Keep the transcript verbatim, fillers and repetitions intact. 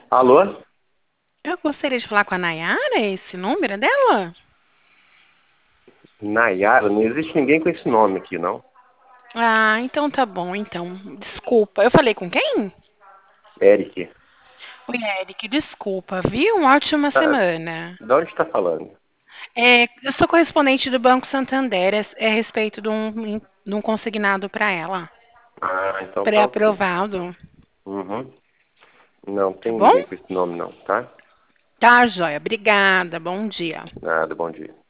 Alô? Eu gostaria de falar com a Nayara, esse número é dela? Nayara? Não existe ninguém com esse nome aqui, não. Ah, então tá bom, então. Desculpa. Eu falei com quem? Eric. Oi, Eric, desculpa, viu? Uma ótima Ah, semana. de onde está falando? É, eu sou correspondente do Banco Santander, é, é a respeito de um, de um consignado para ela, Ah, então tá ok. pré-aprovado. Uhum. Não Tá tem bom? ninguém com esse nome, não, tá? Tá, joia. Obrigada. Bom dia. Nada, bom dia.